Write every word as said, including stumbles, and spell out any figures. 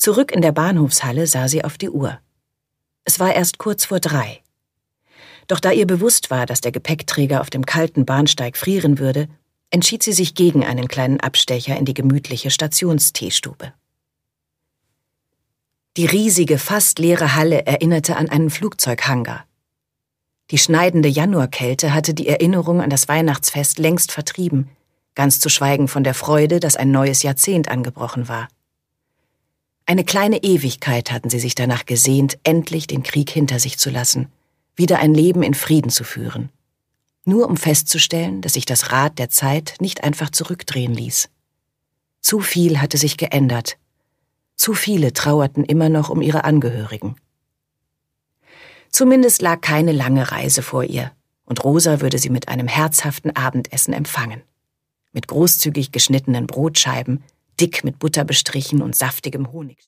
Zurück in der Bahnhofshalle sah sie auf die Uhr. Es war erst kurz vor drei. Doch da ihr bewusst war, dass der Gepäckträger auf dem kalten Bahnsteig frieren würde, entschied sie sich gegen einen kleinen Abstecher in die gemütliche Stationsteestube. Die riesige, fast leere Halle erinnerte an einen Flugzeughangar. Die schneidende Januarkälte hatte die Erinnerung an das Weihnachtsfest längst vertrieben, ganz zu schweigen von der Freude, dass ein neues Jahrzehnt angebrochen war. Eine kleine Ewigkeit hatten sie sich danach gesehnt, endlich den Krieg hinter sich zu lassen, wieder ein Leben in Frieden zu führen. Nur um festzustellen, dass sich das Rad der Zeit nicht einfach zurückdrehen ließ. Zu viel hatte sich geändert. Zu viele trauerten immer noch um ihre Angehörigen. Zumindest lag keine lange Reise vor ihr, und Rosa würde sie mit einem herzhaften Abendessen empfangen. Mit großzügig geschnittenen Brotscheiben, dick mit Butter bestrichen und saftigem Honig.